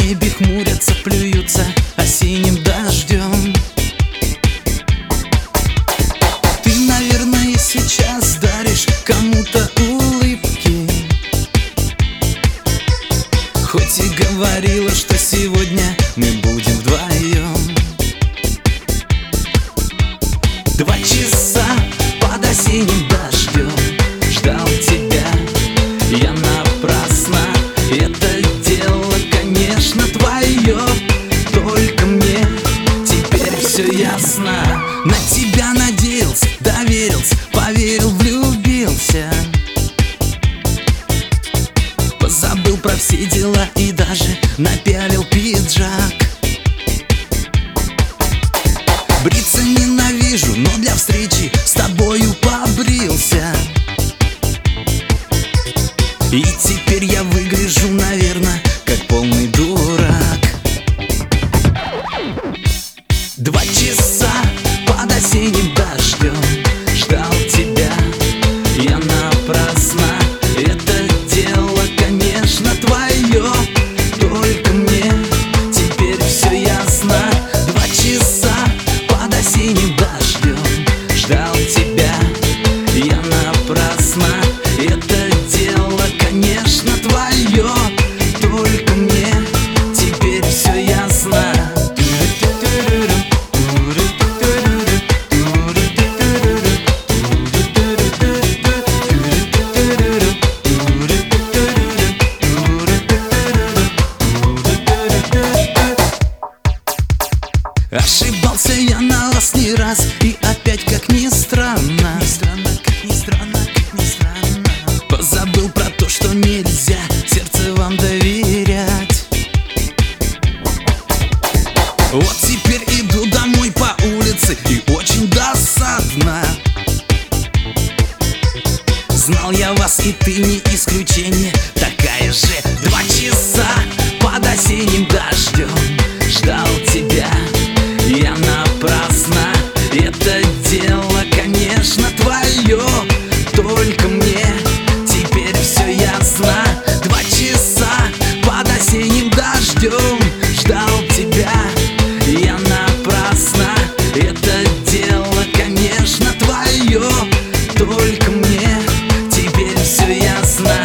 небе хмурятся, плюются осенним дождем. Ты, наверное, сейчас даришь кому-то улыбки, хоть и говорила, что сегодня мы будем вдвоем. 2 часа под осенним дождем ждал тебя я напрасно. Это дело, конечно, твое, только мне теперь все ясно. На тебя надеялся, доверился, поверил, влюбился, позабыл про все дела и даже напялил пиджак. Бриться ненавижу, но для встречи с тобою побрился. И теперь я выгляжу, наверное, как полный дурак. 2 часа под осенним дождем ждал тебя я напрасно. Это дело, конечно, твое, только мне теперь все ясно. 2 часа под осенним дождем ждал тебя я напрасно. Это дело, конечно, твое, только мне теперь все ясно. Ошибался я на вас не раз, и опять, как ни странно, позабыл про то, что нельзя сердце вам доверять. Вот теперь иду домой по улице, и очень досадно. Знал я вас, и ты не исключение, такая же. 2 часа под осенним дождем ждал тебя я напрасно. Это дело, конечно, твое, только мне теперь все ясно. 2 часа под осенним дождем ждал тебя я напрасно. Это дело, конечно, твое, только мне теперь все ясно.